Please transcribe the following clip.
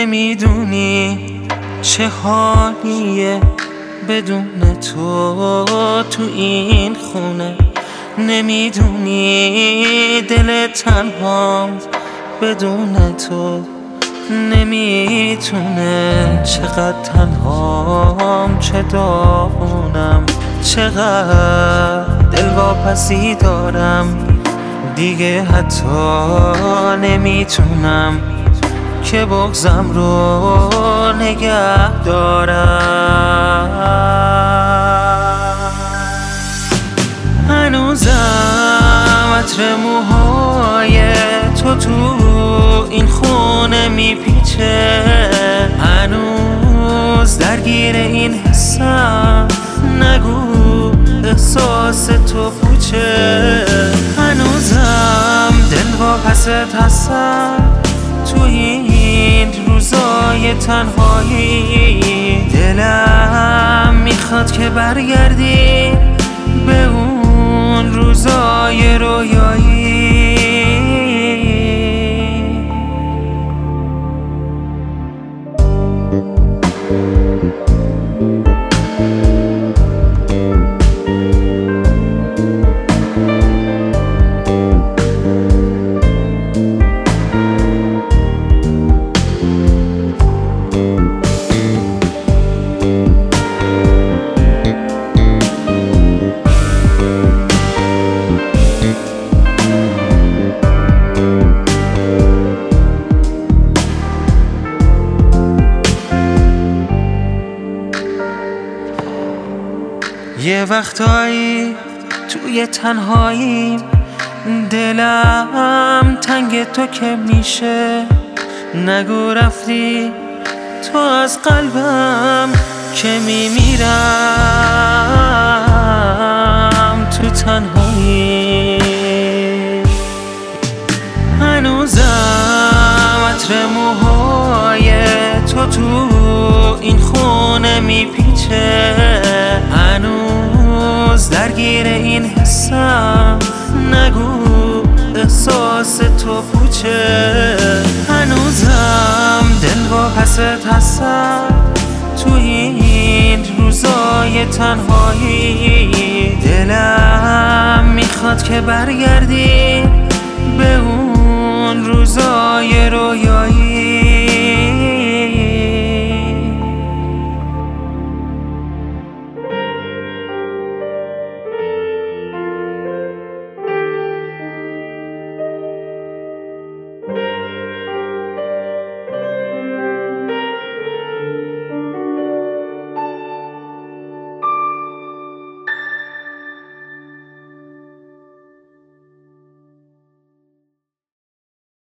نمیدونی چه حالیه بدون تو این خونه. نمیدونی دل تنهام بدون تو نمیتونه. چقدر تنهام، چه داغونم، چقدر دلواپسی دارم. دیگه حتی نمیتونم که بغضم رو نگه دارم. هنوزم عطر موهای تو این خونه میپیچه. هنوز درگیر این حسم، نگو احساس تو پوچه. هنوزم دلواپست هستم تو این روزای تنهایی. دلم میخواد که برگردی به اون روزای رویایی. یه وقتایی توی تنهایی دلم تنگ تو که میشه. نگو رفتی تو از قلبم که میمیرم تو تنهایی. هنوزم عطر موهای تو این خونه میپیچه. هنوز درگیر این حسم، نگو احساس تو پوچه. هنوزم دلواپست هستم تو این روزای تنهایی. دلم میخواد که برگردی به اون روزای رویایی.